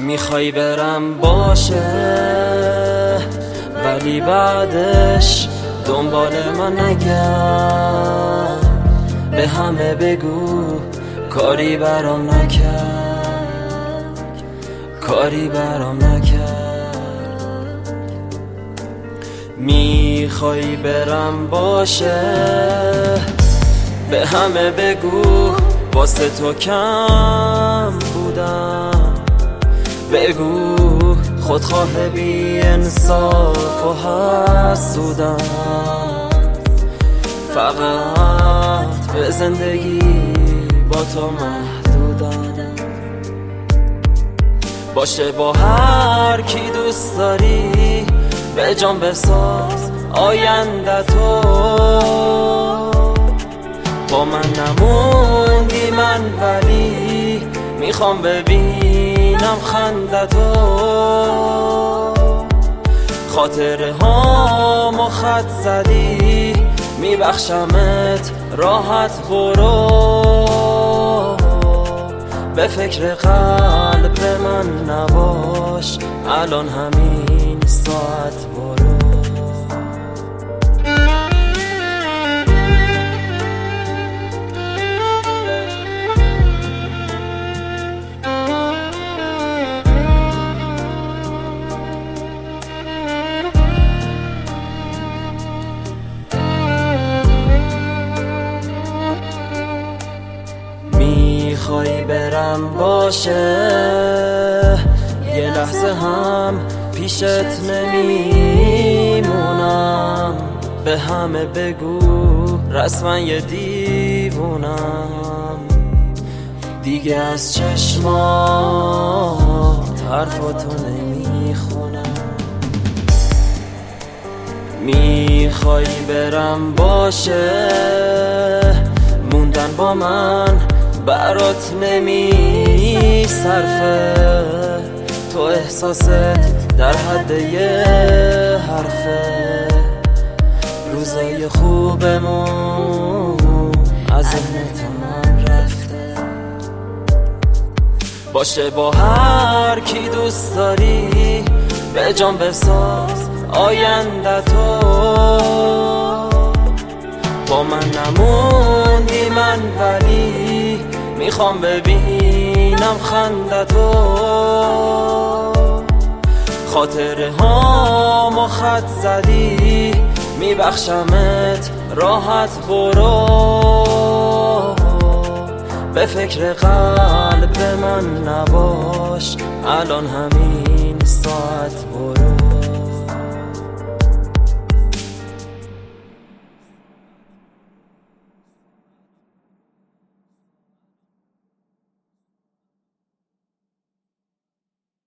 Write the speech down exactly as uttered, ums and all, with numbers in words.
میخوای برم باشه ولی بعدش دنبال من نگرد، به همه بگو کاری برام نکرد، کاری برام نکرد. میخوای برم باشه به همه بگو واسه تو کم بودم، بگو خودخواه بی انصاف و حسودم، فقط به زندگی با تو محدودم. باشه با هر کی دوست داری به جان بساز آینده تو، با من نموندی من ولی میخوام ببینم خنده تو، خاطره هامو خط زدی میبخشمت راحت برو، به فکر قلب من نباش الان همین ساعت برو. میخوای برم باشه یه لحظه هم پیشت نمیمونم، به همه بگو رسما یه دیوونم، دیگه از چشمات حرفاتو نمیخونم. میخوای برم باشه موندن با من برات نمی صرفه، تو احساست در حد یه حرفه، روزای خوبمون از ذهنتم رفته. باشه با هر کی دوست داری به جان بساز آینده تو، با من نموندی من ولی میخوام ببینم خنده تو، خاطره هامو خط زدی میبخشمت راحت برو، به فکر قلب من نباش الان همین ساعت برو.